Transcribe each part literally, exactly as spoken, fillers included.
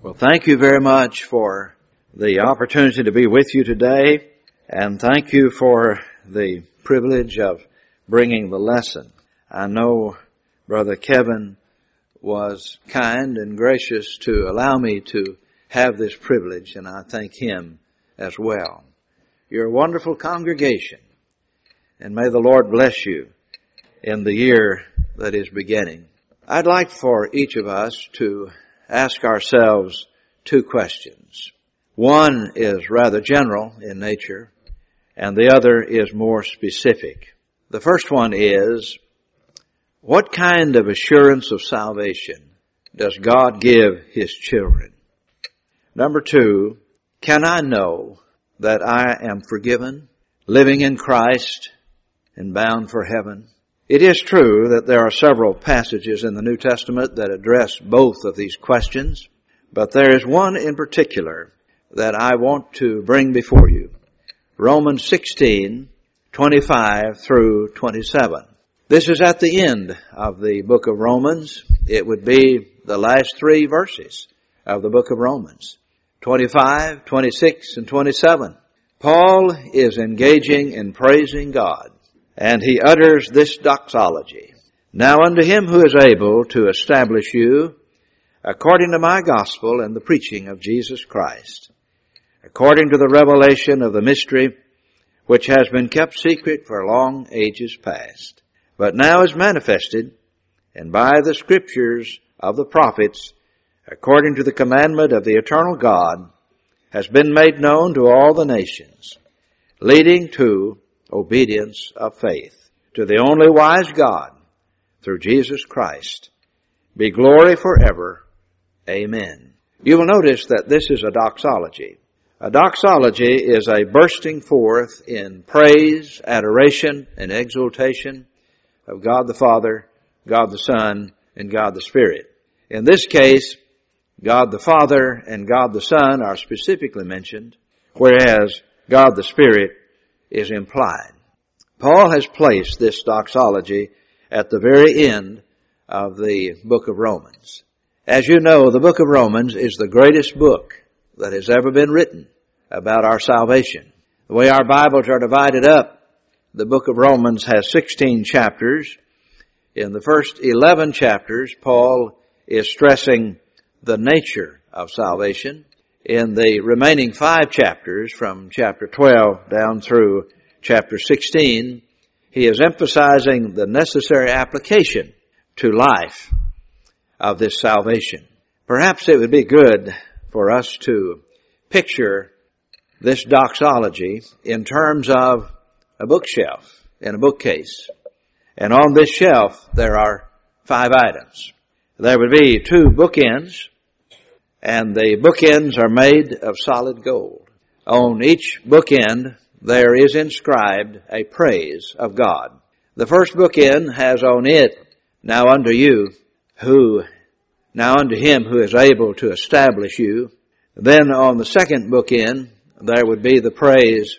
Well, thank you very much for the opportunity to be with you today, and thank you for the privilege of bringing the lesson. I know Brother Kevin was kind and gracious to allow me to have this privilege, and I thank him as well. You're a wonderful congregation, and may the Lord bless you in the year that is beginning. I'd like for each of us to ask ourselves two questions. One is rather general in nature, and the other is more specific. The first one is, what kind of assurance of salvation does God give His children? Number two, can I know that I am forgiven, living in Christ, and bound for heaven? It is true that there are several passages in the New Testament that address both of these questions, but there is one in particular that I want to bring before you. Romans sixteen, twenty-five through twenty-seven. This is at the end of the book of Romans. It would be the last three verses of the book of Romans. twenty-five, twenty-six, and twenty-seven. Paul is engaging in praising God, and he utters this doxology. Now unto him who is able to establish you according to my gospel and the preaching of Jesus Christ, according to the revelation of the mystery which has been kept secret for long ages past, but now is manifested, and by the scriptures of the prophets, according to the commandment of the eternal God, has been made known to all the nations, leading to obedience of faith, to the only wise God, through Jesus Christ, be glory forever. Amen. You will notice that this is a doxology. A doxology is a bursting forth in praise, adoration, and exaltation of God the Father, God the Son, and God the Spirit. In this case, God the Father and God the Son are specifically mentioned, whereas God the Spirit is implied. Paul has placed this doxology at the very end of the book of Romans. As you know, the book of Romans is the greatest book that has ever been written about our salvation. The way our Bibles are divided up, the book of Romans has sixteen chapters. In the first eleven chapters, Paul is stressing the nature of salvation. In the remaining five chapters, from chapter twelve down through chapter sixteen, he is emphasizing the necessary application to life of this salvation. Perhaps it would be good for us to picture this doxology in terms of a bookshelf in a bookcase. And on this shelf there are five items. There would be two bookends, and the bookends are made of solid gold. On each bookend there is inscribed a praise of God. The first bookend has on it, now unto you who, now unto him who is able to establish you. Then on the second bookend, there would be the praise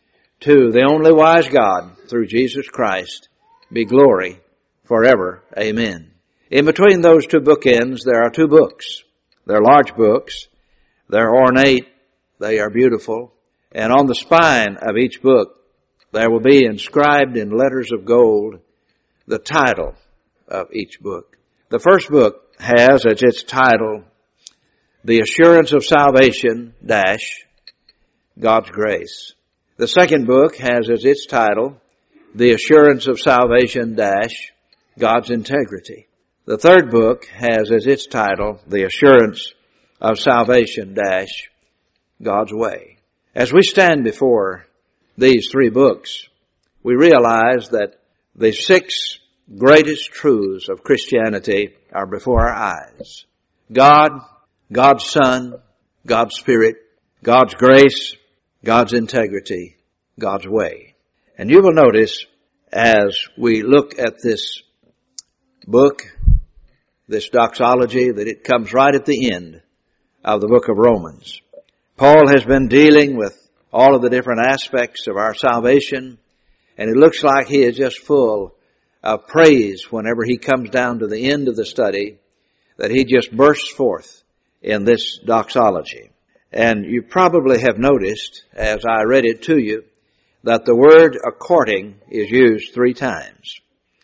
to the only wise God through Jesus Christ, be glory forever. Amen. In between those two bookends, there are two books. They're large books. They're ornate. They are beautiful. And on the spine of each book, there will be inscribed in letters of gold the title of each book. The first book has as its title, The Assurance of Salvation, dash, God's Grace. The second book has as its title, The Assurance of Salvation, dash, God's Integrity. The third book has as its title, The Assurance of Salvation, dash, God's Way. As we stand before these three books, we realize that the six greatest truths of Christianity are before our eyes. God, God's Son, God's Spirit, God's grace, God's integrity, God's way. And you will notice as we look at this book, this doxology, that it comes right at the end of the book of Romans. Paul has been dealing with all of the different aspects of our salvation, and it looks like he is just full of praise whenever he comes down to the end of the study, that he just bursts forth in this doxology. And you probably have noticed, as I read it to you, that the word according is used three times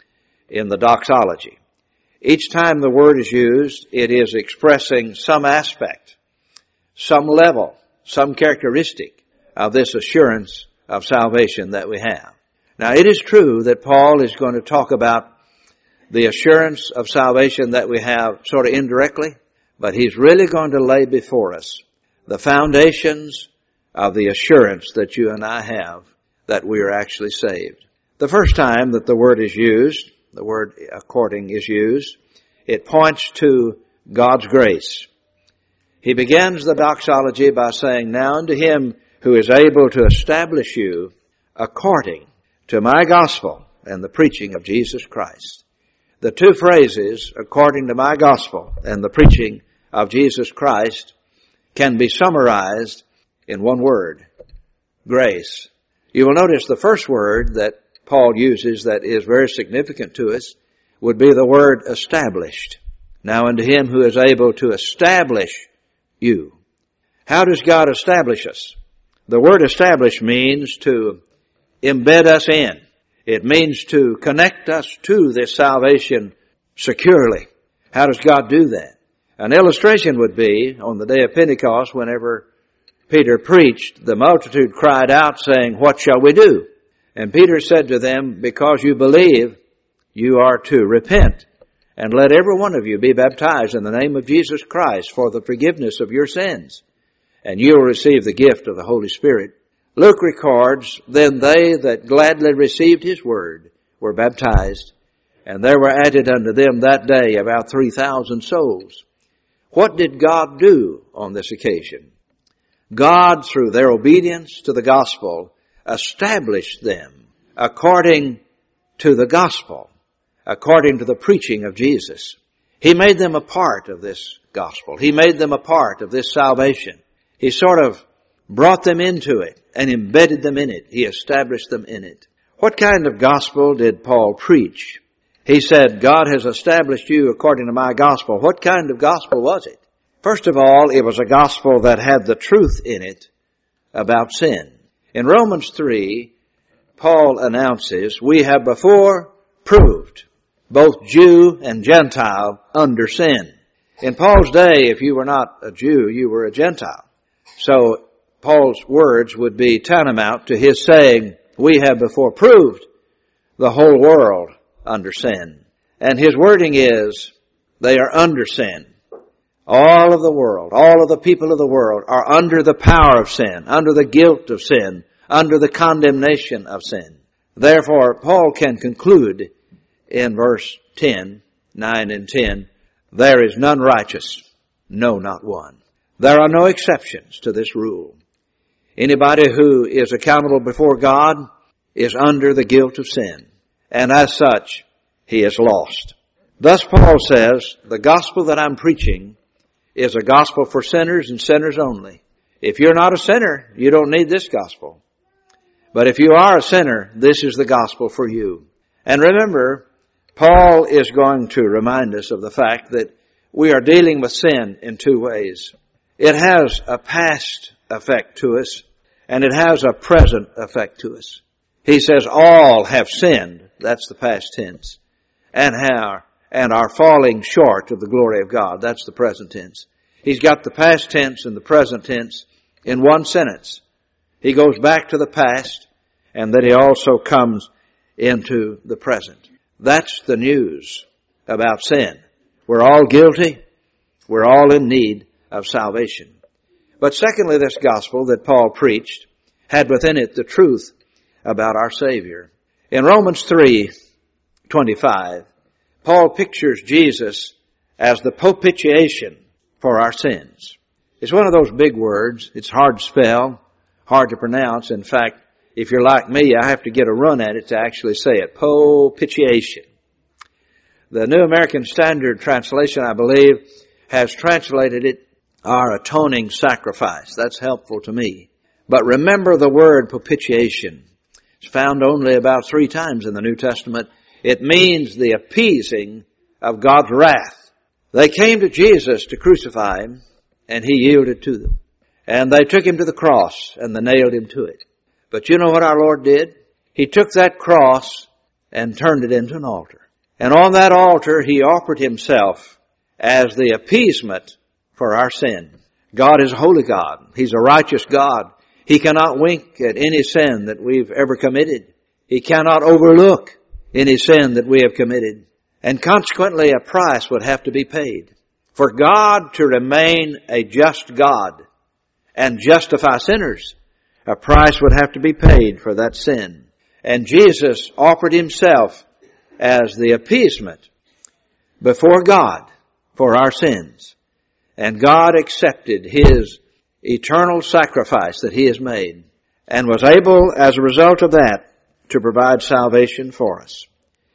in the doxology. Each time the word is used, it is expressing some aspect, some level, some characteristic of this assurance of salvation that we have. Now, it is true that Paul is going to talk about the assurance of salvation that we have sort of indirectly, but he's really going to lay before us the foundations of the assurance that you and I have that we are actually saved. The first time that the word is used, the word according is used, it points to God's grace. He begins the doxology by saying, "Now unto him who is able to establish you according to my gospel and the preaching of Jesus Christ." The two phrases, according to my gospel and the preaching of Jesus Christ, can be summarized in one word, grace. You will notice the first word that Paul uses that is very significant to us would be the word established. Now unto him who is able to establish you. How does God establish us? The word establish means to embed us in. It means to connect us to this salvation securely. How does God do that? An illustration would be on the day of Pentecost, whenever Peter preached, the multitude cried out saying, "What shall we do?" And Peter said to them, "Because you believe, you are to repent, and let every one of you be baptized in the name of Jesus Christ for the forgiveness of your sins, and you will receive the gift of the Holy Spirit." Luke records, "Then they that gladly received his word were baptized, and there were added unto them that day about three thousand souls." What did God do on this occasion? God, through their obedience to the gospel, established them according to the gospel, according to the preaching of Jesus. He made them a part of this gospel. He made them a part of this salvation. He sort of brought them into it and embedded them in it. He established them in it. What kind of gospel did Paul preach? He said, "God has established you according to my gospel." What kind of gospel was it? First of all, it was a gospel that had the truth in it about sin. In Romans three, Paul announces, "We have before proved both Jew and Gentile under sin." In Paul's day, if you were not a Jew, you were a Gentile. So Paul's words would be tantamount to his saying, "We have before proved the whole world under sin." And his wording is, they are under sin. All of the world, all of the people of the world are under the power of sin, under the guilt of sin, under the condemnation of sin. Therefore, Paul can conclude in verse ten, nine and ten, "There is none righteous, no, not one." There are no exceptions to this rule. Anybody who is accountable before God is under the guilt of sin, and as such, he is lost. Thus Paul says, the gospel that I'm preaching is a gospel for sinners and sinners only. If you're not a sinner, you don't need this gospel. But if you are a sinner, this is the gospel for you. And remember, Paul is going to remind us of the fact that we are dealing with sin in two ways. It has a past effect to us, and it has a present effect to us. He says all have sinned, that's the past tense, and are, and are falling short of the glory of God, that's the present tense. He's got the past tense and the present tense in one sentence. He goes back to the past, and then he also comes into the present. That's the news about sin. We're all guilty. We're all in need of salvation. But secondly, this gospel that Paul preached had within it the truth about our Savior. In Romans three twenty-five, Paul pictures Jesus as the propitiation for our sins. It's one of those big words. It's hard to spell, hard to pronounce. In fact, if you're like me, I have to get a run at it to actually say it. Propitiation. The New American Standard Translation, I believe, has translated it, our atoning sacrifice. That's helpful to me. But remember the word propitiation. It's found only about three times in the New Testament. It means the appeasing of God's wrath. They came to Jesus to crucify him, and He yielded to them. And they took Him to the cross, and they nailed Him to it. But you know what our Lord did? He took that cross and turned it into an altar. And on that altar, He offered Himself as the appeasement for our sin. God is a holy God. He's a righteous God. He cannot wink at any sin that we've ever committed. He cannot overlook any sin that we have committed. And consequently, a price would have to be paid. For God to remain a just God and justify sinners, a price would have to be paid for that sin. And Jesus offered Himself as the appeasement before God for our sins. And God accepted His eternal sacrifice that He has made and was able, as a result of that, to provide salvation for us.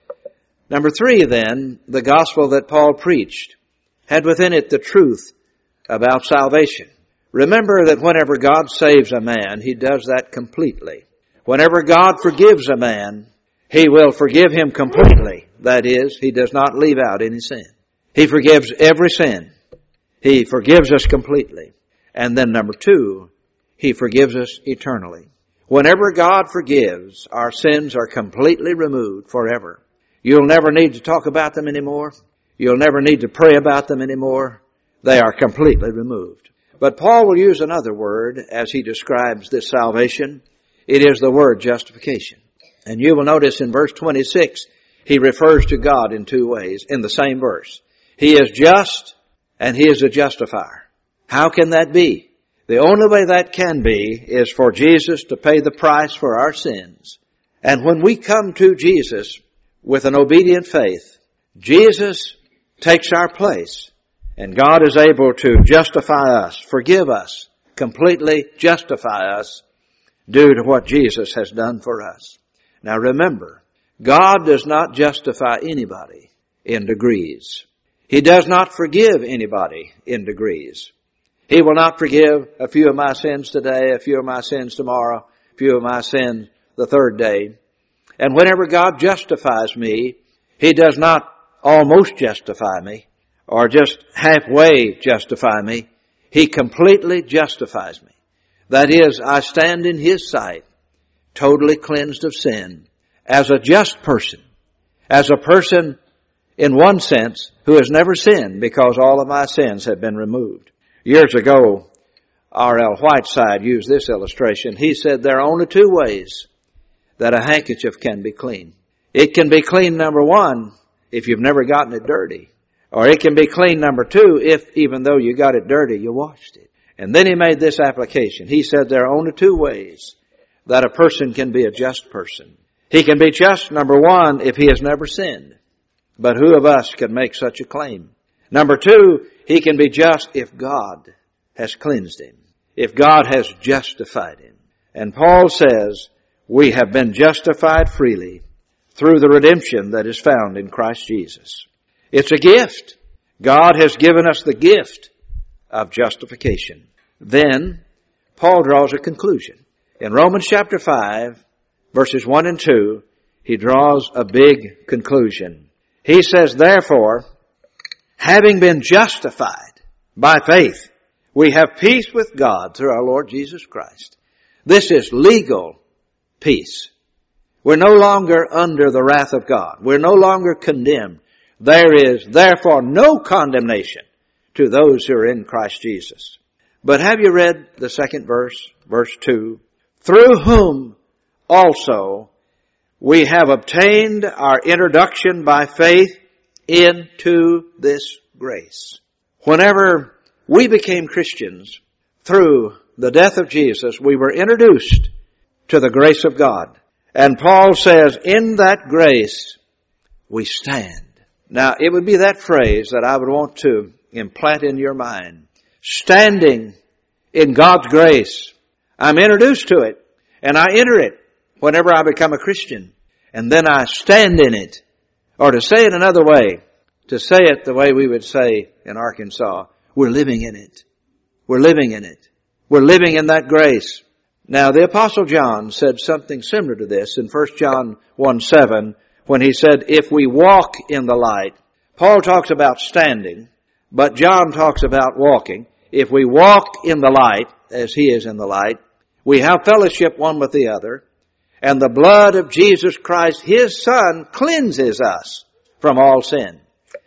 Number three, then, the gospel that Paul preached had within it the truth about salvation. Remember that whenever God saves a man, He does that completely. Whenever God forgives a man, He will forgive him completely. That is, He does not leave out any sin. He forgives every sin. He forgives us completely. And then number two, He forgives us eternally. Whenever God forgives, our sins are completely removed forever. You'll never need to talk about them anymore. You'll never need to pray about them anymore. They are completely removed. But Paul will use another word as he describes this salvation. It is the word justification. And you will notice in verse twenty-six, he refers to God in two ways in the same verse. He is just and He is a justifier. How can that be? The only way that can be is for Jesus to pay the price for our sins. And when we come to Jesus with an obedient faith, Jesus takes our place, and God is able to justify us, forgive us, completely justify us due to what Jesus has done for us. Now remember, God does not justify anybody in degrees. He does not forgive anybody in degrees. He will not forgive a few of my sins today, a few of my sins tomorrow, a few of my sins the third day. And whenever God justifies me, He does not almost justify me or just halfway justify me. He completely justifies me. That is, I stand in His sight, totally cleansed of sin, as a just person, as a person in one sense who has never sinned because all of my sins have been removed. Years ago, R L Whiteside used this illustration. He said there are only two ways that a handkerchief can be clean. It can be clean, number one, if you've never gotten it dirty. Or it can be clean, number two, if even though you got it dirty, you washed it. And then he made this application. He said there are only two ways that a person can be a just person. He can be just, number one, if he has never sinned. But who of us can make such a claim? Number two, he can be just if God has cleansed him, if God has justified him. And Paul says, we have been justified freely through the redemption that is found in Christ Jesus. It's a gift. God has given us the gift of justification. Then, Paul draws a conclusion. In Romans chapter five, verses one and two, he draws a big conclusion. He says, therefore, having been justified by faith, we have peace with God through our Lord Jesus Christ. This is legal peace. We're no longer under the wrath of God. We're no longer condemned. There is therefore no condemnation to those who are in Christ Jesus. But have you read the second verse, verse two? Through whom also we have obtained our introduction by faith into this grace. Whenever we became Christians, through the death of Jesus, we were introduced to the grace of God. And Paul says, in that grace we stand. Now, it would be that phrase that I would want to implant in your mind. Standing in God's grace. I'm introduced to it, and I enter it whenever I become a Christian. And then I stand in it. Or to say it another way, to say it the way we would say in Arkansas, we're living in it. We're living in it. We're living in that grace. Now, the Apostle John said something similar to this in First John one seven when he said, if we walk in the light. Paul talks about standing, but John talks about walking. if we walk in the light, as He is in the light, we have fellowship one with the other, and the blood of Jesus Christ, His Son, cleanses us from all sin.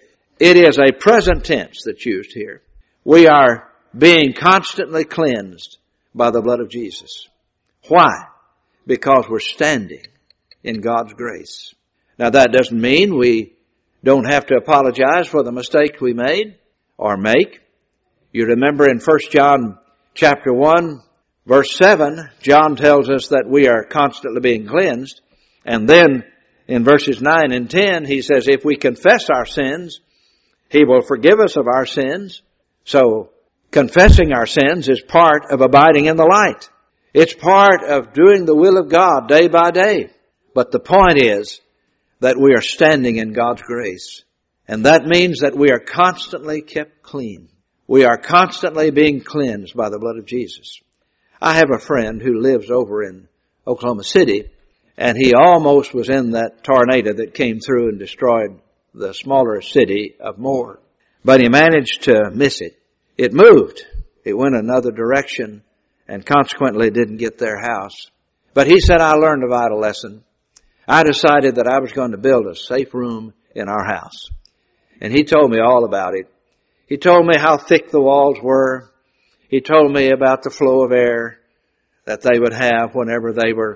It is a present tense that's used here. We are being constantly cleansed by the blood of Jesus. Why? Because we're standing in God's grace. Now that doesn't mean we don't have to apologize for the mistakes we made or make. You remember in First John chapter one, verse seven, John tells us that we are constantly being cleansed. And then in verses nine and ten, he says, if we confess our sins, He will forgive us of our sins. So confessing our sins is part of abiding in the light. It's part of doing the will of God day by day. But the point is that we are standing in God's grace. And that means that we are constantly kept clean. We are constantly being cleansed by the blood of Jesus. I have a friend who lives over in Oklahoma City, and he almost was in that tornado that came through and destroyed the smaller city of Moore. But he managed to miss it. It moved. It went another direction and consequently didn't get their house. But he said, I learned a vital lesson. I decided that I was going to build a safe room in our house. And he told me all about it. He told me how thick the walls were. He told me about the flow of air that they would have whenever they were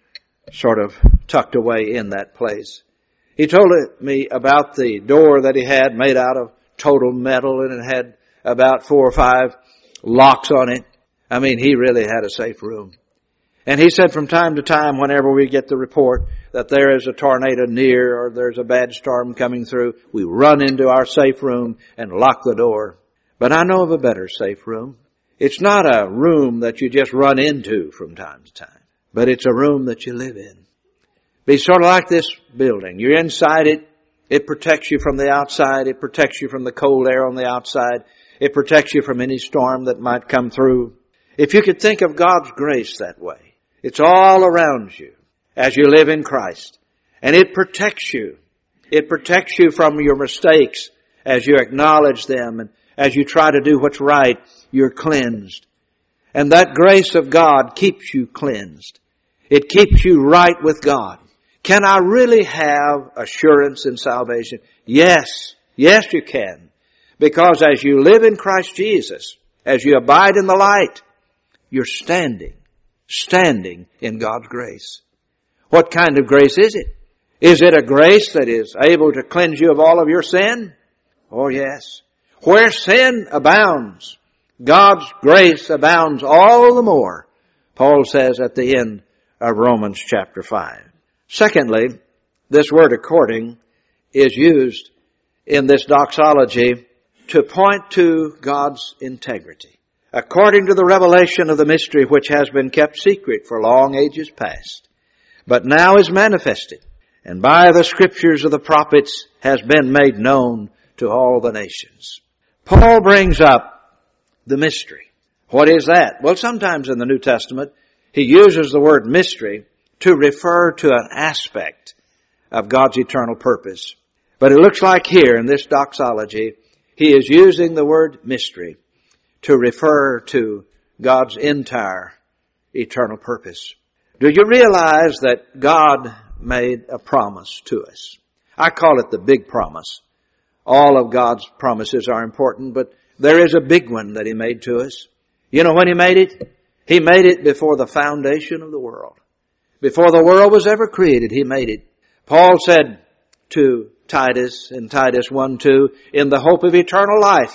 sort of tucked away in that place. He told me about the door that he had made out of total metal, and it had about four or five locks on it. I mean, he really had a safe room. And he said from time to time, whenever we get the report that there is a tornado near or there's a bad storm coming through, we run into our safe room and lock the door. But I know of a better safe room. It's not a room that you just run into from time to time, but it's a room that you live in. Be sort of like this building. You're inside it. It protects you from the outside. It protects you from the cold air on the outside. It protects you from any storm that might come through. If you could think of God's grace that way, it's all around you as you live in Christ. And it protects you. It protects you from your mistakes as you acknowledge them, and as you try to do what's right, you're cleansed. And that grace of God keeps you cleansed. It keeps you right with God. Can I really have assurance in salvation? Yes. Yes, you can. Because as you live in Christ Jesus, as you abide in the light, you're standing, standing in God's grace. What kind of grace is it? Is it a grace that is able to cleanse you of all of your sin? Oh, yes. Where sin abounds, God's grace abounds all the more, Paul says at the end of Romans chapter five. Secondly, this word according is used in this doxology to point to God's integrity. According to the revelation of the mystery which has been kept secret for long ages past, but now is manifested, and by the scriptures of the prophets has been made known to all the nations. Paul brings up the mystery. What is that? Well, sometimes in the New Testament, he uses the word mystery to refer to an aspect of God's eternal purpose. But it looks like here in this doxology, he is using the word mystery to refer to God's entire eternal purpose. Do you realize that God made a promise to us? I call it the big promise. All of God's promises are important, but there is a big one that He made to us. You know when He made it? He made it before the foundation of the world. Before the world was ever created, He made it. Paul said to Titus in Titus one two, in the hope of eternal life,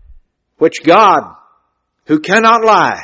which God, who cannot lie,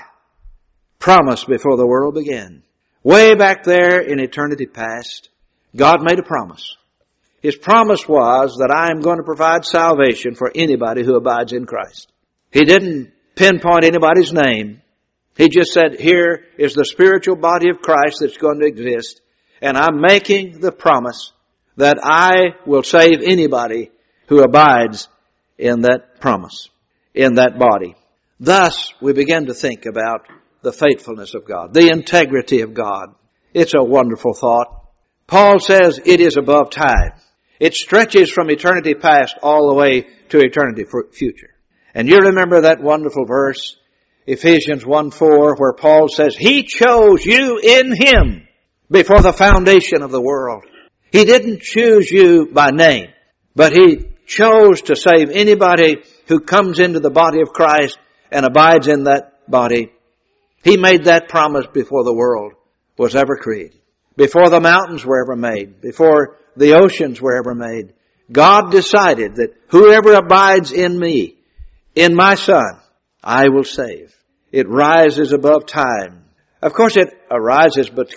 promised before the world began. Way back there in eternity past, God made a promise. His promise was that I am going to provide salvation for anybody who abides in Christ. He didn't pinpoint anybody's name. He just said, here is the spiritual body of Christ that's going to exist, and I'm making the promise that I will save anybody who abides in that promise, in that body. Thus, we begin to think about the faithfulness of God, the integrity of God. It's a wonderful thought. Paul says it is above time. It stretches from eternity past all the way to eternity future. And you remember that wonderful verse, Ephesians one four, where Paul says, He chose you in Him before the foundation of the world. He didn't choose you by name, but He chose to save anybody who comes into the body of Christ and abides in that body. He made that promise before the world was ever created, before the mountains were ever made, before the oceans were ever made. God decided that whoever abides in me, in my Son, I will save. It rises above time. Of course it arises but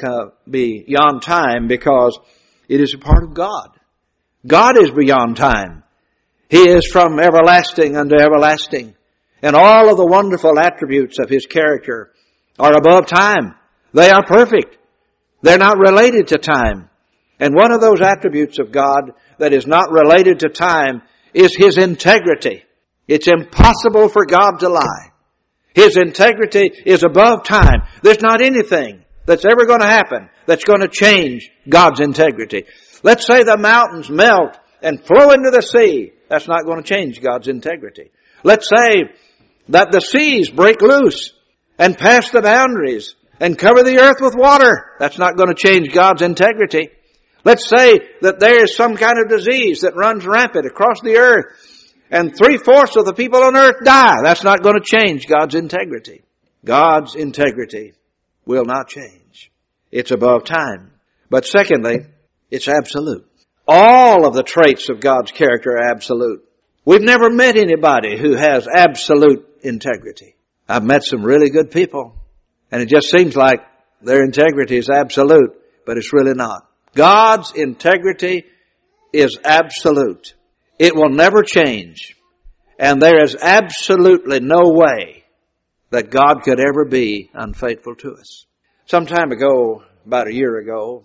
beyond time because it is a part of God. God is beyond time. He is from everlasting unto everlasting. And all of the wonderful attributes of His character are above time. They are perfect. They're not related to time. And one of those attributes of God that is not related to time is His integrity. It's impossible for God to lie. His integrity is above time. There's not anything that's ever going to happen that's going to change God's integrity. Let's say the mountains melt and flow into the sea. That's not going to change God's integrity. Let's say that the seas break loose and pass the boundaries and cover the earth with water. That's not going to change God's integrity. Let's say that there is some kind of disease that runs rampant across the earth and three-fourths of the people on earth die. That's not going to change God's integrity. God's integrity will not change. It's above time. But secondly, it's absolute. All of the traits of God's character are absolute. We've never met anybody who has absolute integrity. I've met some really good people, and it just seems like their integrity is absolute, but it's really not. God's integrity is absolute. It will never change. And there is absolutely no way that God could ever be unfaithful to us. Some time ago, about a year ago,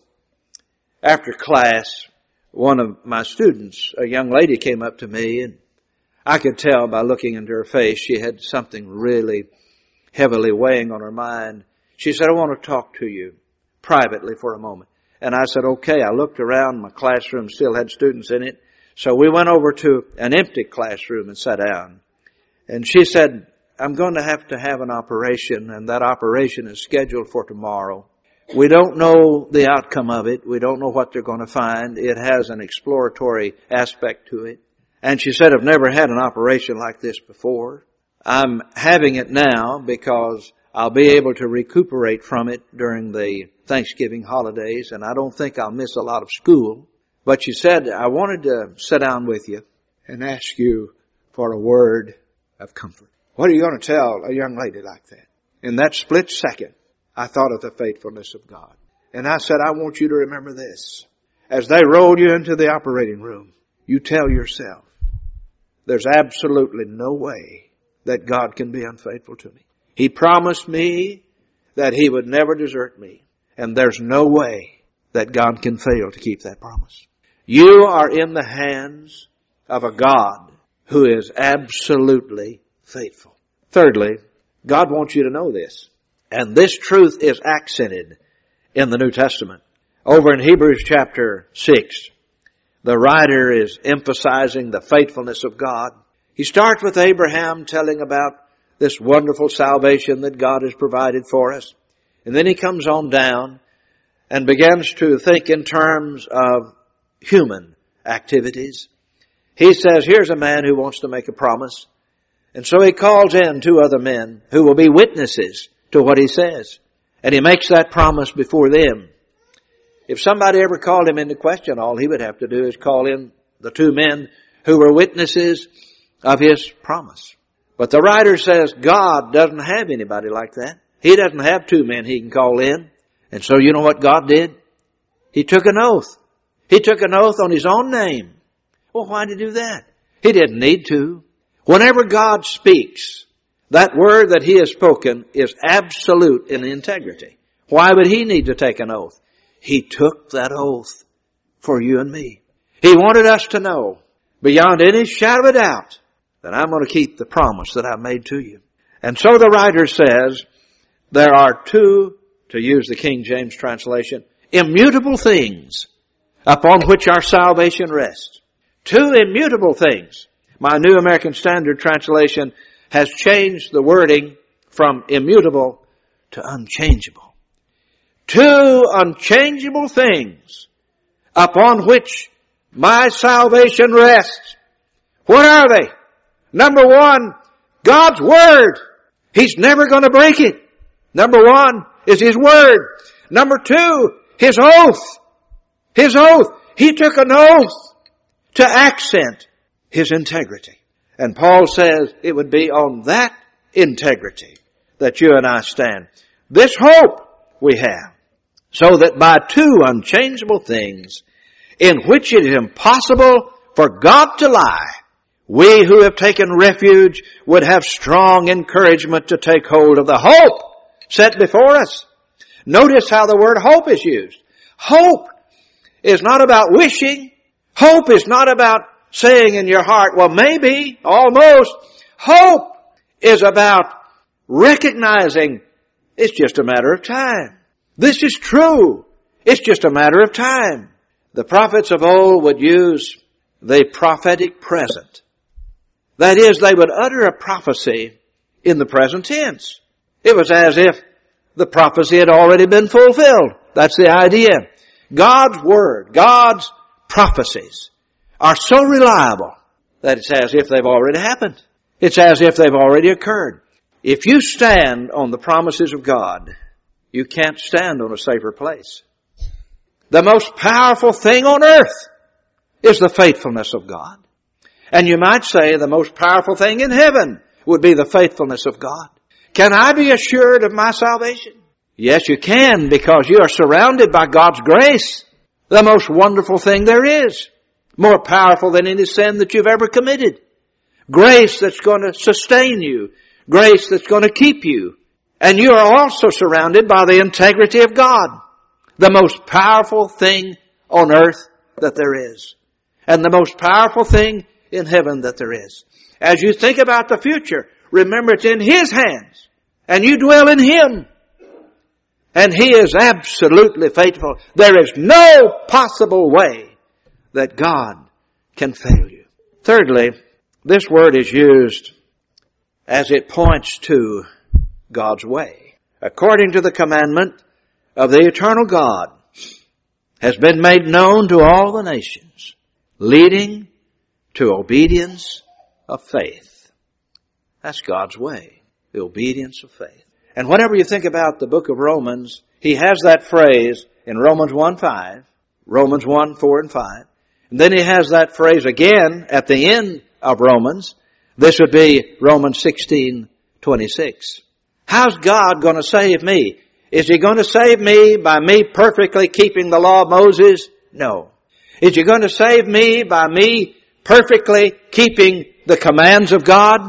after class, one of my students, a young lady, came up to me, and I could tell by looking into her face she had something really heavily weighing on her mind. She said, I want to talk to you privately for a moment. And I said, okay. I looked around. My classroom still had students in it. So we went over to an empty classroom and sat down. And she said, I'm going to have to have an operation, and that operation is scheduled for tomorrow. We don't know the outcome of it. We don't know what they're going to find. It has an exploratory aspect to it. And she said, I've never had an operation like this before. I'm having it now because I'll be able to recuperate from it during the Thanksgiving holidays, and I don't think I'll miss a lot of school. But she said, I wanted to sit down with you and ask you for a word of comfort. What are you going to tell a young lady like that? In that split second, I thought of the faithfulness of God. And I said, I want you to remember this. As they roll you into the operating room, you tell yourself, there's absolutely no way that God can be unfaithful to me. He promised me that He would never desert me. And there's no way that God can fail to keep that promise. You are in the hands of a God who is absolutely faithful. Thirdly, God wants you to know this. And this truth is accented in the New Testament. Over in Hebrews chapter six, the writer is emphasizing the faithfulness of God. He starts with Abraham telling about this wonderful salvation that God has provided for us. And then he comes on down and begins to think in terms of human activities. He says, here's a man who wants to make a promise. And so he calls in two other men who will be witnesses to what he says. And he makes that promise before them. If somebody ever called him into question, all he would have to do is call in the two men who were witnesses of his promise. But the writer says God doesn't have anybody like that. He doesn't have two men he can call in. And so you know what God did? He took an oath. He took an oath on His own name. Well, why did He do that? He didn't need to. Whenever God speaks, that word that He has spoken is absolute in integrity. Why would He need to take an oath? He took that oath for you and me. He wanted us to know, beyond any shadow of a doubt, that I'm going to keep the promise that I made to you. And so the writer says, there are two, to use the King James translation, immutable things upon which our salvation rests. Two immutable things. My New American Standard Translation has changed the wording from immutable to unchangeable. Two unchangeable things upon which my salvation rests. What are they? Number one, God's Word. He's never going to break it. Number one is His Word. Number two, His oath. His oath. He took an oath to accent His integrity. And Paul says it would be on that integrity that you and I stand. This hope we have, so that by two unchangeable things in which it is impossible for God to lie, we who have taken refuge would have strong encouragement to take hold of the hope set before us. Notice how the word hope is used. Hope is not about wishing. Hope is not about saying in your heart, well, maybe, almost. Hope is about recognizing it's just a matter of time. This is true. It's just a matter of time. The prophets of old would use the prophetic present. That is, they would utter a prophecy in the present tense. It was as if the prophecy had already been fulfilled. That's the idea. God's Word, God's prophecies are so reliable that it's as if they've already happened. It's as if they've already occurred. If you stand on the promises of God, you can't stand on a safer place. The most powerful thing on earth is the faithfulness of God. And you might say the most powerful thing in heaven would be the faithfulness of God. Can I be assured of my salvation? Yes, you can, because you are surrounded by God's grace. The most wonderful thing there is. More powerful than any sin that you've ever committed. Grace that's going to sustain you. Grace that's going to keep you. And you are also surrounded by the integrity of God. The most powerful thing on earth that there is. And the most powerful thing in heaven that there is. As you think about the future, remember it's in His hands. And you dwell in Him. And He is absolutely faithful. There is no possible way that God can fail you. Thirdly, this word is used as it points to God's way. According to the commandment of the eternal God, has been made known to all the nations, leading to obedience of faith. That's God's way, the obedience of faith. And whenever you think about the book of Romans, he has that phrase in Romans one five, Romans one, four and five. And then he has that phrase again at the end of Romans. This would be Romans sixteen twenty-six. How's God going to save me? Is He going to save me by me perfectly keeping the law of Moses? No. Is He going to save me by me perfectly keeping the commands of God?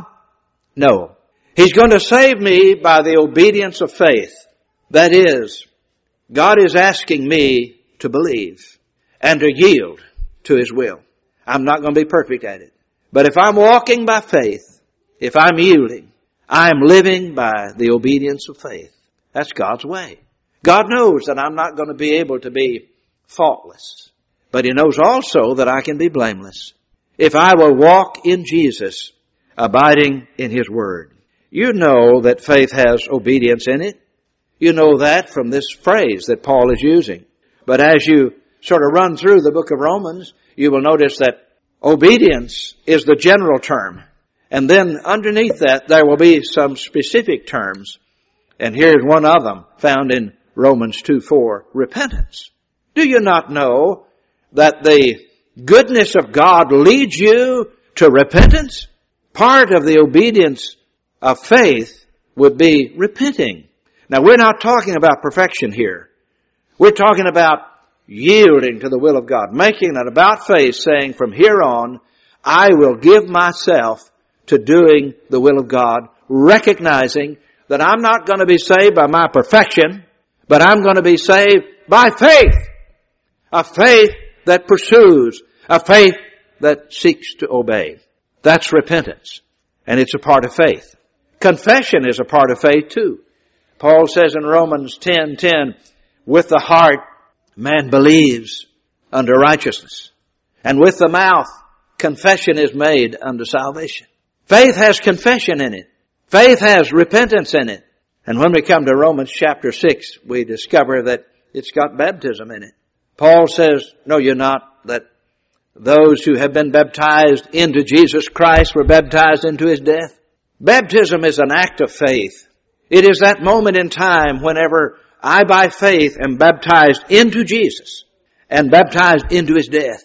No. He's going to save me by the obedience of faith. That is, God is asking me to believe and to yield to His will. I'm not going to be perfect at it. But if I'm walking by faith, if I'm yielding, I'm living by the obedience of faith. That's God's way. God knows that I'm not going to be able to be faultless. But He knows also that I can be blameless. If I will walk in Jesus, abiding in His Word. You know that faith has obedience in it. You know that from this phrase that Paul is using. But as you sort of run through the book of Romans, you will notice that obedience is the general term. And then underneath that, there will be some specific terms. And here's one of them found in Romans two four, repentance. Do you not know that the goodness of God leads you to repentance? Part of the obedience of faith would be repenting. Now, we're not talking about perfection here. We're talking about yielding to the will of God, making an about face, saying from here on, I will give myself to doing the will of God, recognizing that I'm not going to be saved by my perfection, but I'm going to be saved by faith. A faith that pursues, a faith that seeks to obey. That's repentance. And it's a part of faith. Confession is a part of faith too. Paul says in Romans ten ten, with the heart man believes unto righteousness, and with the mouth confession is made unto salvation. Faith has confession in it. Faith has repentance in it. And when we come to Romans chapter six, we discover that it's got baptism in it. Paul says, no, you're not, that those who have been baptized into Jesus Christ were baptized into His death. Baptism is an act of faith. It is that moment in time whenever I by faith am baptized into Jesus and baptized into His death.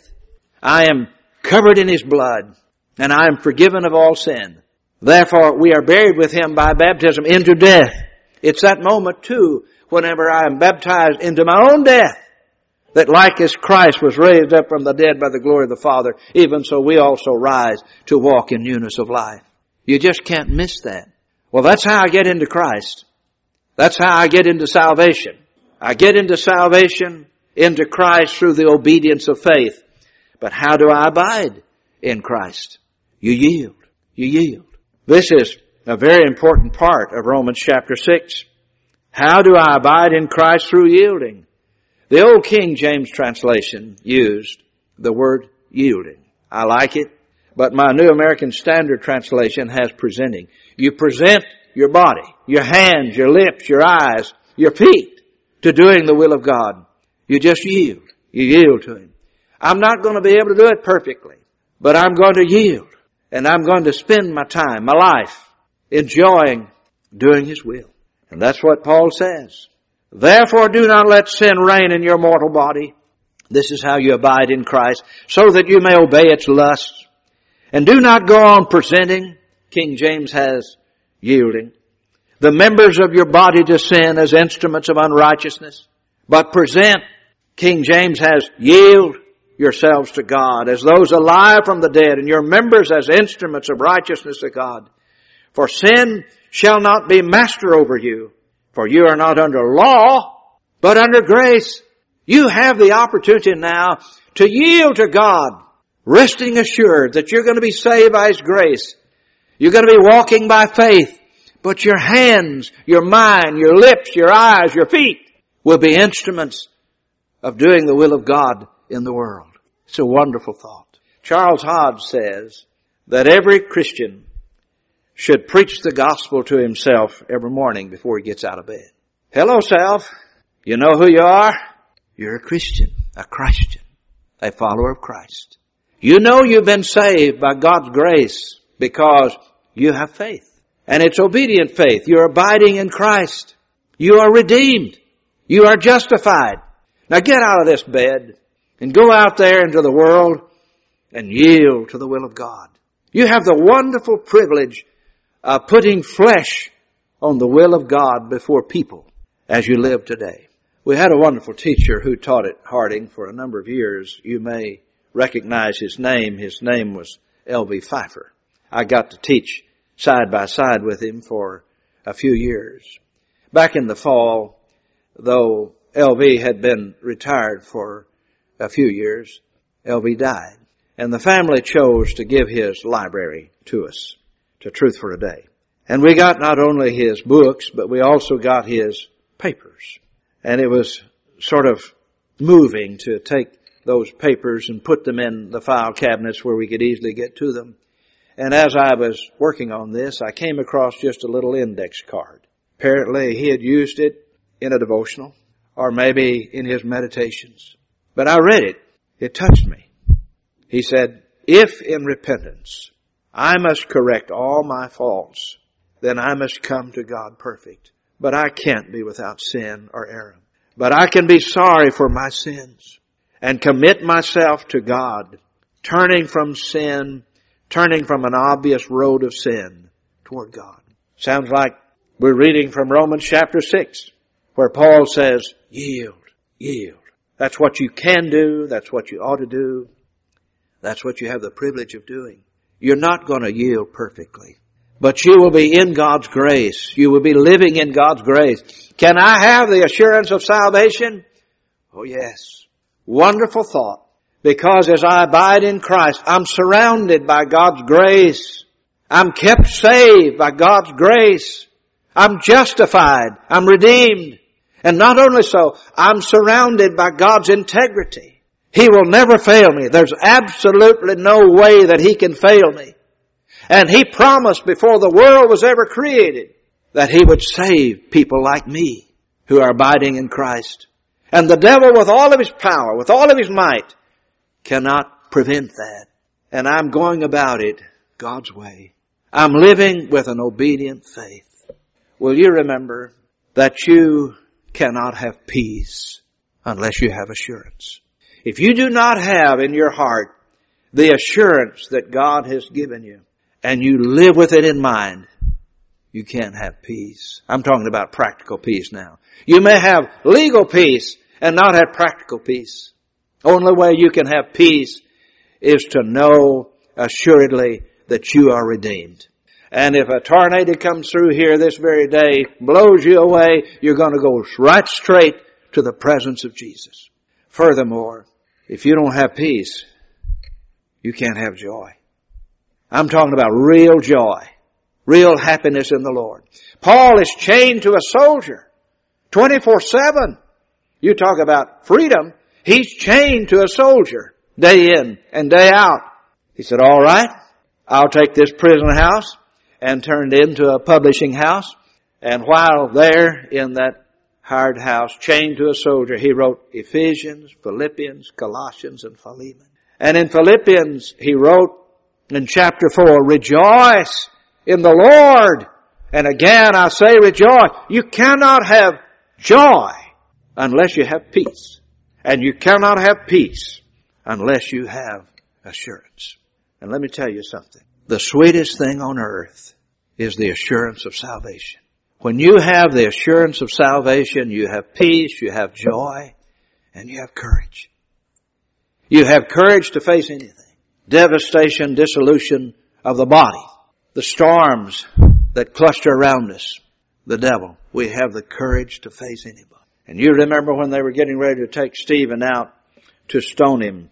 I am covered in His blood and I am forgiven of all sin. Therefore we are buried with Him by baptism into death. It's that moment too whenever I am baptized into my own death, that like as Christ was raised up from the dead by the glory of the Father, even so we also rise to walk in newness of life. You just can't miss that. Well, that's how I get into Christ. That's how I get into salvation. I get into salvation, into Christ through the obedience of faith. But how do I abide in Christ? You yield. You yield. This is a very important part of Romans chapter six. How do I abide in Christ? Through yielding. The old King James translation used the word yielding. I like it, but my New American Standard translation has presenting. You present your body, your hands, your lips, your eyes, your feet to doing the will of God. You just yield. You yield to Him. I'm not going to be able to do it perfectly, but I'm going to yield. And I'm going to spend my time, my life, enjoying doing His will. And that's what Paul says. Therefore do not let sin reign in your mortal body. This is how you abide in Christ, so that you may obey its lusts. And do not go on presenting, King James has yielding, the members of your body to sin as instruments of unrighteousness. But present, King James has yield yourselves to God as those alive from the dead, and your members as instruments of righteousness to God. For sin shall not be master over you, for you are not under law, but under grace. You have the opportunity now to yield to God, resting assured that you're going to be saved by His grace. You're going to be walking by faith, but your hands, your mind, your lips, your eyes, your feet will be instruments of doing the will of God in the world. It's a wonderful thought. Charles Hodge says that every Christian should preach the gospel to himself every morning before he gets out of bed. Hello, self. You know who you are? You're a Christian, a Christian, a follower of Christ. You know you've been saved by God's grace because you have faith. And it's obedient faith. You're abiding in Christ. You are redeemed. You are justified. Now get out of this bed and go out there into the world and yield to the will of God. You have the wonderful privilege of putting flesh on the will of God before people as you live today. We had a wonderful teacher who taught at Harding for a number of years. You may recognize his name. His name was L B Pfeiffer. I got to teach side by side with him for a few years. Back in the fall, though L B had been retired for a few years, L B died. And the family chose to give his library to us, to Truth for a Day. And we got not only his books, but we also got his papers. And it was sort of moving to take those papers and put them in the file cabinets where we could easily get to them. And as I was working on this, I came across just a little index card. Apparently he had used it in a devotional or maybe in his meditations. But I read it. It touched me. He said, if in repentance I must correct all my faults, then I must come to God perfect. But I can't be without sin or error. But I can be sorry for my sins and commit myself to God, turning from sin, turning from an obvious road of sin toward God. Sounds like we're reading from Romans chapter six, where Paul says, yield, yield. That's what you can do. That's what you ought to do. That's what you have the privilege of doing. You're not going to yield perfectly, but you will be in God's grace. You will be living in God's grace. Can I have the assurance of salvation? Oh yes. Wonderful thought. Because as I abide in Christ, I'm surrounded by God's grace. I'm kept saved by God's grace. I'm justified. I'm redeemed. And not only so, I'm surrounded by God's integrity. He will never fail me. There's absolutely no way that He can fail me. And He promised before the world was ever created that He would save people like me who are abiding in Christ. And the devil, with all of his power, with all of his might, cannot prevent that. And I'm going about it God's way. I'm living with an obedient faith. Will you remember that you cannot have peace unless you have assurance? If you do not have in your heart the assurance that God has given you, and you live with it in mind, you can't have peace. I'm talking about practical peace now. You may have legal peace and not have practical peace. Only way you can have peace is to know assuredly that you are redeemed. And if a tornado comes through here this very day, blows you away, you're going to go right straight to the presence of Jesus. Furthermore, if you don't have peace, you can't have joy. I'm talking about real joy, real happiness in the Lord. Paul is chained to a soldier twenty-four seven. You talk about freedom. He's chained to a soldier day in and day out. He said, all right, I'll take this prison house and turn it into a publishing house. And while there in that hired house, chained to a soldier, he wrote Ephesians, Philippians, Colossians, and Philemon. And in Philippians, he wrote in chapter four, rejoice in the Lord. And again, I say rejoice. You cannot have joy unless you have peace. And you cannot have peace unless you have assurance. And let me tell you something. The sweetest thing on earth is the assurance of salvation. When you have the assurance of salvation, you have peace, you have joy, and you have courage. You have courage to face anything. Devastation, dissolution of the body, the storms that cluster around us, the devil. We have the courage to face anybody. And you remember when they were getting ready to take Stephen out to stone him,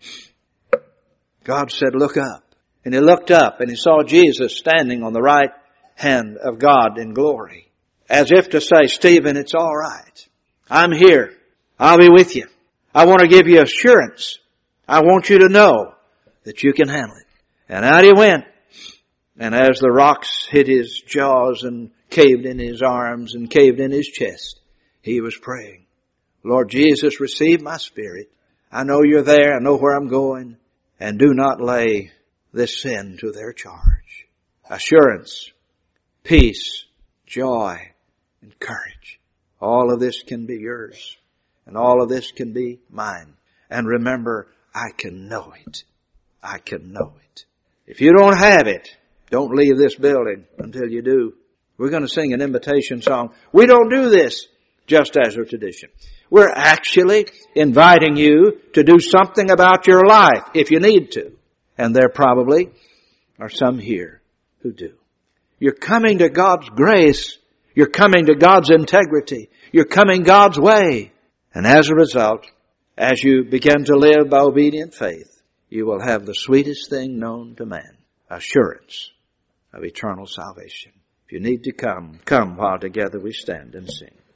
God said, look up. And he looked up and he saw Jesus standing on the right hand of God in glory. As if to say, Stephen, it's all right. I'm here. I'll be with you. I want to give you assurance. I want you to know that you can handle it. And out he went. And as the rocks hit his jaws and caved in his arms and caved in his chest, he was praying, Lord Jesus, receive my spirit. I know you're there. I know where I'm going. And do not lay this sin to their charge. Assurance, peace, joy, and courage. All of this can be yours. And all of this can be mine. And remember, I can know it. I can know it. If you don't have it, don't leave this building until you do. We're going to sing an invitation song. We don't do this just as a tradition. We're actually inviting you to do something about your life if you need to. And there probably are some here who do. You're coming to God's grace. You're coming to God's integrity. You're coming God's way. And as a result, as you begin to live by obedient faith, you will have the sweetest thing known to man, assurance of eternal salvation. If you need to come, come while together we stand and sing.